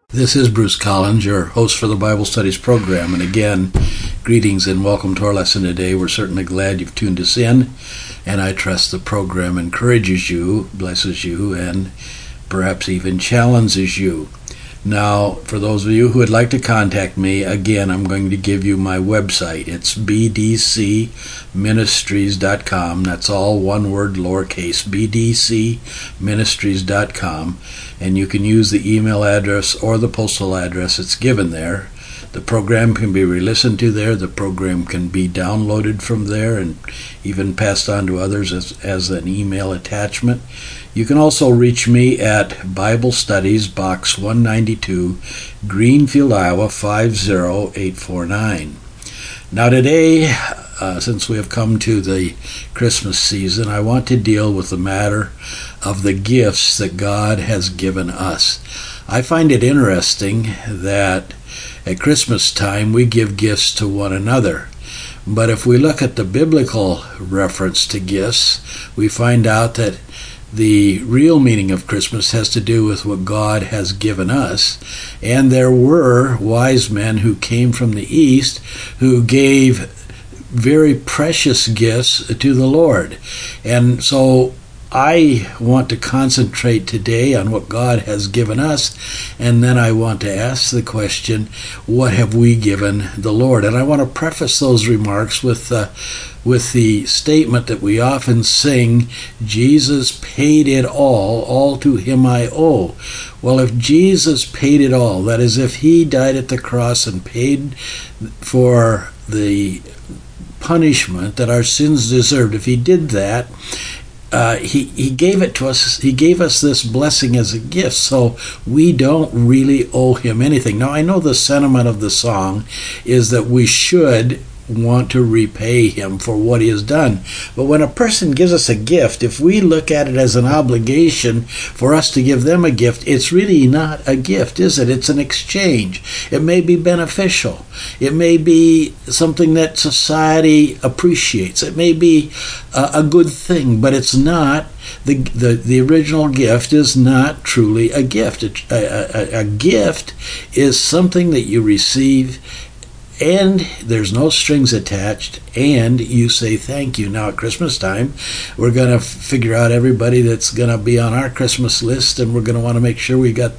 This is Bruce Collins, your host for the Bible Studies program. And again, greetings and welcome to our lesson today. We're certainly glad you've tuned us in, and I trust the program encourages you, blesses you, and perhaps even challenges you. Now, for those of you who would like to contact me, again, I'm going to give you my website. It's bdcministries.com. That's all one word, lowercase, bdcministries.com. And you can use the email address or the postal address that's given there. The program can be re-listened to there. The program can be downloaded from there and even passed on to others as an email attachment. You can also reach me at Bible Studies, Box 192, Greenfield, Iowa 50849. Now today, since we have come to the Christmas season, I want to deal with the matter of the gifts that God has given us. I find it interesting that at Christmas time we give gifts to one another. But if we look at the biblical reference to gifts, we find out that the real meaning of Christmas has to do with what God has given us. And there were wise men who came from the East who gave very precious gifts to the Lord. And so I want to concentrate today on what God has given us, and then I want to ask the question, what have we given the Lord? And I want to preface those remarks with the statement that we often sing, Jesus paid it all to him I owe. Well, if Jesus paid it all, that is, if he died at the cross and paid for the punishment that our sins deserved, if he did that, he gave it to us. He gave us this blessing as a gift, so we don't really owe him anything. Now, I know the sentiment of the song is that we should want to repay him for what he has done. But when a person gives us a gift, if we look at it as an obligation for us to give them a gift, it's really not a gift, is it? It's an exchange. It may be beneficial. It may be something that society appreciates. It may be a good thing, but it's not. The original gift is not truly a gift. A gift is something that you receive and there's no strings attached, and you say thank you. Now at Christmas time, we're going to figure out everybody that's going to be on our Christmas list, and we're going to want to make sure we got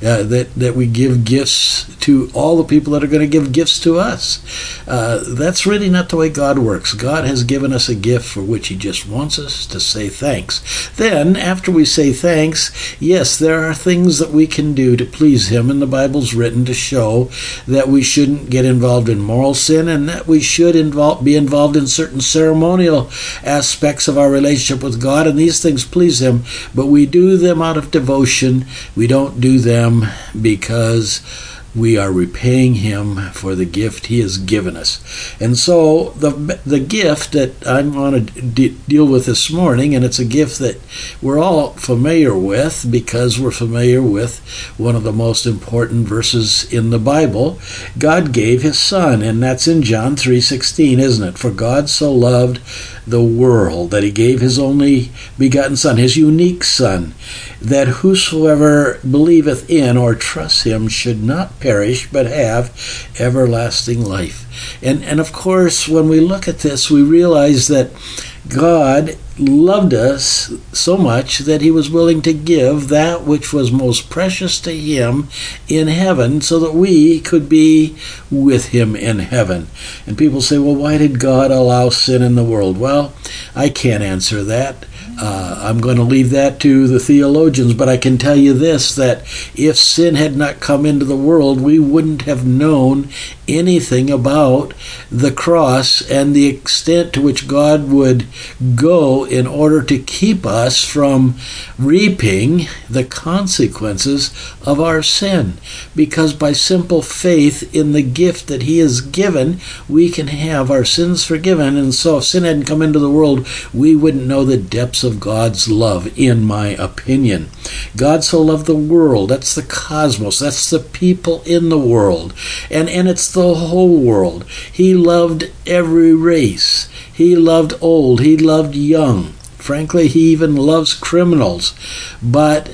that we give gifts to all the people that are going to give gifts to us. That's really not the way God works. God has given us a gift for which he just wants us to say thanks. Then, after we say thanks, yes, there are things that we can do to please him, and the Bible's written to show that we shouldn't get involved in moral sin, and that we should be involved in certain ceremonial aspects of our relationship with God, and these things please him, but we do them out of devotion. We don't do them because we are repaying him for the gift he has given us. And so the gift that I want to deal with this morning, and it's a gift that we're all familiar with because we're familiar with one of the most important verses in the Bible. God gave his son, and that's in John 3:16, isn't it? For God so loved the world that he gave his only begotten son, his unique son, that whosoever believeth in or trusts him should not perish but have everlasting life. And of course, when we look at this, we realize that God loved us so much that he was willing to give that which was most precious to him in heaven so that we could be with him in heaven. And people say, well, why did God allow sin in the world? Well, I can't answer that. I'm going to leave that to the theologians, but I can tell you this, that if sin had not come into the world, we wouldn't have known anything about the cross and the extent to which God would go in order to keep us from reaping the consequences of our sin. Because by simple faith in the gift that he has given, we can have our sins forgiven. And so if sin hadn't come into the world, we wouldn't know the depths of God's love, in my opinion. God so loved the world. That's the cosmos. That's the people in the world. And it's the whole world. He loved every race. He loved old. He loved young. Frankly, he even loves criminals. But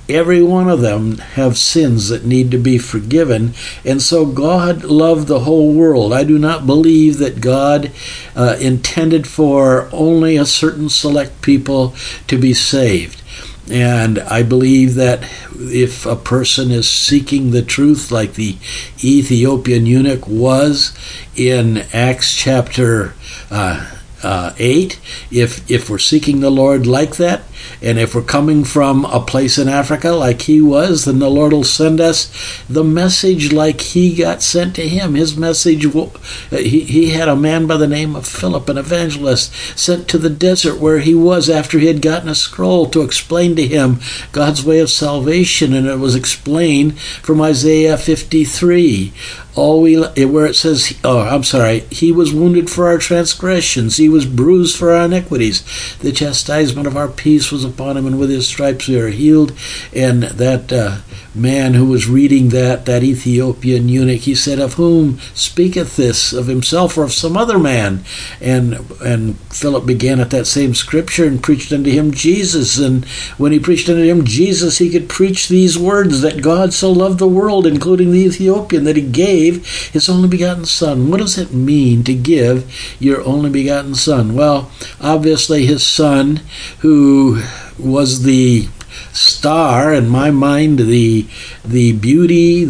every one of them have sins that need to be forgiven. And so God loved the whole world. I do not believe that God intended for only a certain select people to be saved. And I believe that if a person is seeking the truth like the Ethiopian eunuch was in Acts chapter 8, if we're seeking the Lord like that, and if we're coming from a place in Africa like he was, then the Lord will send us the message like he got sent to him. His message, he had a man by the name of Philip, an evangelist, sent to the desert where he was after he had gotten a scroll to explain to him God's way of salvation, and it was explained from Isaiah 53. Where it says, he was wounded for our transgressions, he was bruised for our iniquities. The chastisement of our peace was upon him, and with his stripes we are healed. And that man who was reading that Ethiopian eunuch, he said, of whom speaketh this, of himself or of some other man? And Philip began at that same scripture and preached unto him Jesus. And when he preached unto him Jesus, he could preach these words, that God so loved the world, including the Ethiopian, that he gave his only begotten Son. What does it mean to give your only begotten Son? Well, obviously his Son, who was the star, in my mind, the beauty,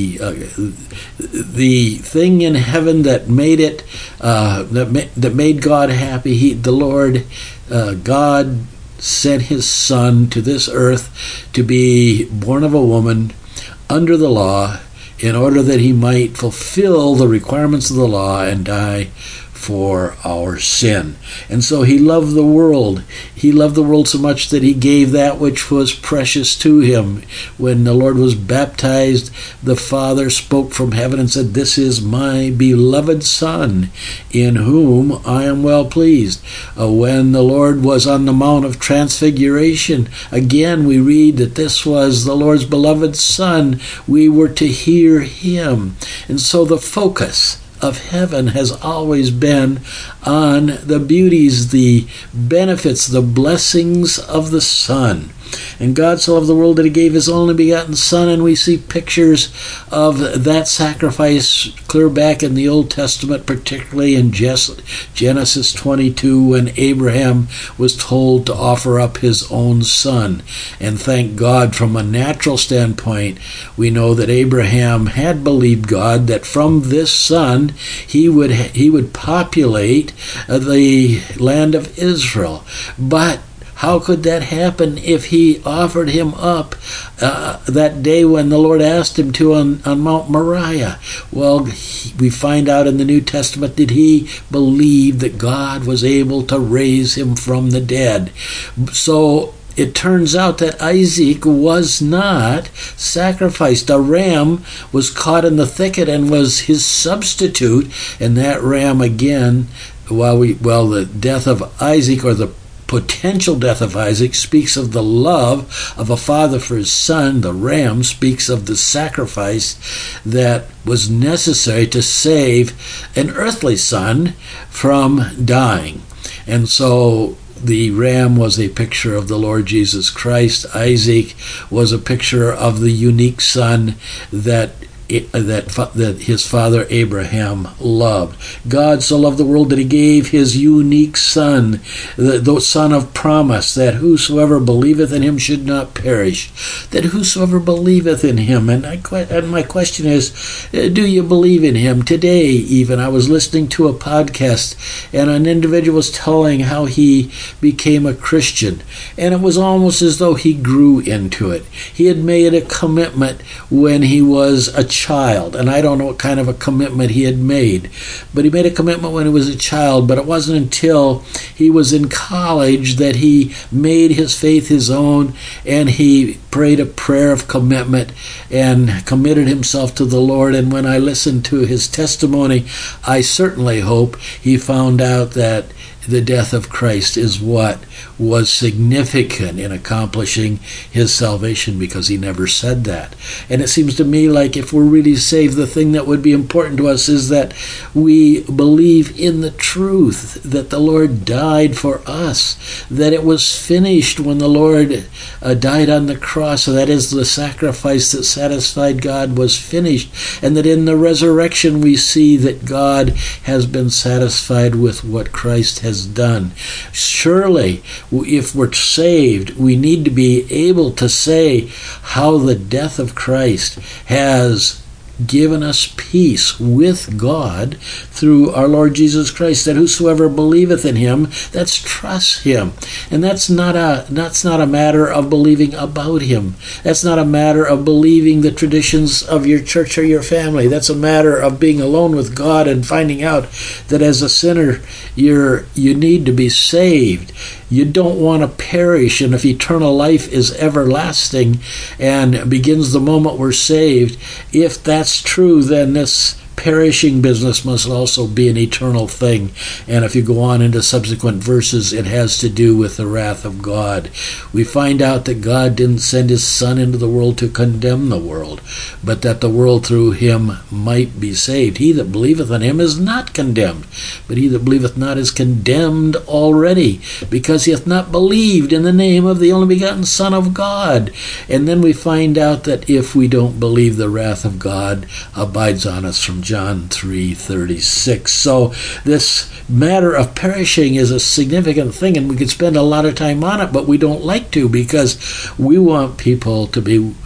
the thing in heaven that made it, that made God happy. The Lord God sent his Son to this earth to be born of a woman under the law, in order that he might fulfill the requirements of the law and die for our sin. And so he loved the world. He loved the world so much that he gave that which was precious to him. When the Lord was baptized, the Father spoke from heaven and said, "This is my beloved Son, in whom I am well pleased." When the Lord was on the Mount of Transfiguration, again we read that this was the Lord's beloved Son. We were to hear him. And so the focus of heaven has always been on the beauties, the benefits, the blessings of the Son. And God so loved the world that he gave his only begotten Son, and we see pictures of that sacrifice clear back in the Old Testament, particularly in Genesis 22, when Abraham was told to offer up his own son. And thank God, from a natural standpoint, we know that Abraham had believed God, that from this son he would populate the land of Israel. But how could that happen if he offered him up that day when the Lord asked him to on Mount Moriah? Well, we find out in the New Testament that he believed that God was able to raise him from the dead. So it turns out that Isaac was not sacrificed. A ram was caught in the thicket and was his substitute, and that ram again, the death of Isaac, or the potential death of Isaac, speaks of the love of a father for his son. The ram speaks of the sacrifice that was necessary to save an earthly son from dying. And so the ram was a picture of the Lord Jesus Christ. Isaac was a picture of the unique son that his father Abraham loved. God so loved the world that he gave his unique Son, the Son of promise, that whosoever believeth in him should not perish, that whosoever believeth in him. And my question is, do you believe in him? Today even, I was listening to a podcast, and an individual was telling how he became a Christian, and it was almost as though he grew into it. He had made a commitment when he was a child, and I don't know what kind of a commitment he had made, but he made a commitment when he was a child. But it wasn't until he was in college that he made his faith his own, and he prayed a prayer of commitment and committed himself to the Lord. And when I listened to his testimony, I certainly hope he found out that the death of Christ is what was significant in accomplishing his salvation, because he never said that. And it seems to me like if we're really saved, the thing that would be important to us is that we believe in the truth that the Lord died for us, that it was finished when the Lord died on the cross. cross, that is the sacrifice that satisfied God, was finished, and that in the resurrection we see that God has been satisfied with what Christ has done. Surely, if we're saved, we need to be able to say how the death of Christ has given us peace with God through our Lord Jesus Christ, that whosoever believeth in him, that's trust him. And that's not a matter of believing about him. That's not a matter of believing the traditions of your church or your family. That's a matter of being alone with God and finding out that as a sinner you need to be saved. You don't want to perish, and if eternal life is everlasting and begins the moment we're saved, if that's true, then this perishing business must also be an eternal thing. And if you go on into subsequent verses, it has to do with the wrath of God. We find out that God didn't send his Son into the world to condemn the world, but that the world through him might be saved. He that believeth on him is not condemned, but he that believeth not is condemned already, because he hath not believed in the name of the only begotten Son of God. And then we find out that if we don't believe, the wrath of God abides on us, from John 3:36. So this matter of perishing is a significant thing, and we could spend a lot of time on it, but we don't like to, because we want people to be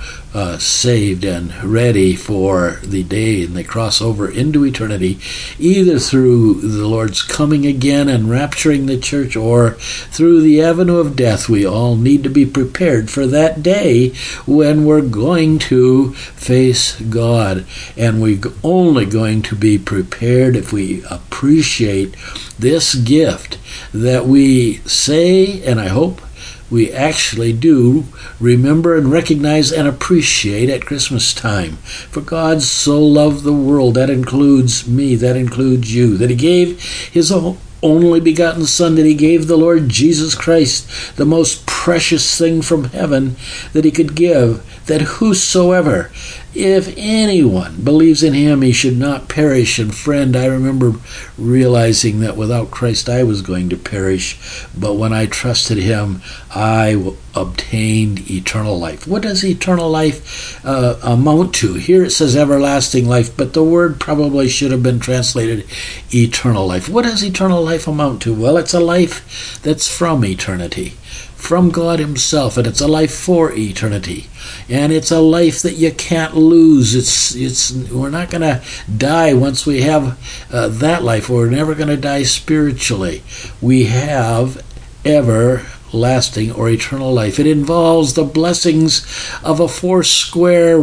saved and ready for the day and they cross over into eternity, either through the Lord's coming again and rapturing the church, or through the avenue of death. We all need to be prepared for that day when we're going to face God, and we're only going to be prepared if we appreciate this gift that we say, and I hope we actually do remember and recognize and appreciate at Christmas time. For God so loved the world, that includes me, that includes you, that he gave his only begotten Son, that he gave the Lord Jesus Christ, the most precious thing from heaven that he could give, that whosoever, if anyone believes in him, he should not perish. And friend, I remember realizing that without Christ I was going to perish, but when I trusted him, I obtained eternal life. What does eternal life amount to? Here it says everlasting life, but the word probably should have been translated eternal life. What does eternal life amount to? Well, it's a life that's from eternity, from God himself, and it's a life for eternity, and it's a life that you can't lose. We're not going to die once we have that life. We're never going to die spiritually. We have everlasting or eternal life. It involves the blessings of a foursquare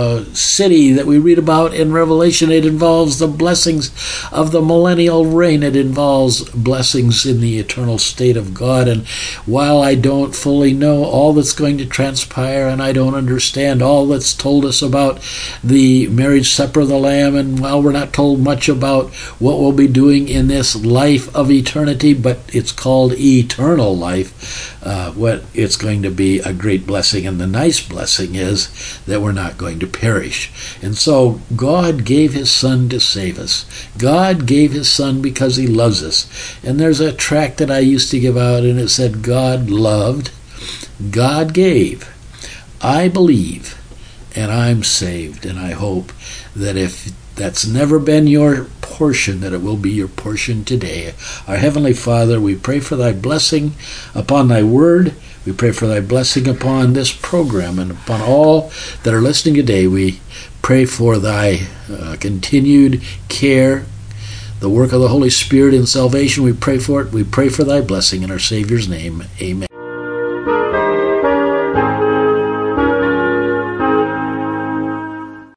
city that we read about in Revelation. It involves the blessings of the millennial reign. It involves blessings in the eternal state of God. And while I don't fully know all that's going to transpire, and I don't understand all that's told us about the marriage supper of the Lamb, and while we're not told much about what we'll be doing in this life of eternity, but it's called eternal life, what it's going to be a great blessing. And the nice blessing is that we're not going to perish. And so God gave his Son to save us. God gave his Son because he loves us. And there's a tract that I used to give out, and it said, God loved, God gave, I believe, and I'm saved. And I hope that if that's never been your portion, that it will be your portion today. Our Heavenly Father, we pray for thy blessing upon thy word. We pray for thy blessing upon this program and upon all that are listening today. We pray for thy continued care, the work of the Holy Spirit in salvation. We pray for it. We pray for thy blessing in our Savior's name. Amen.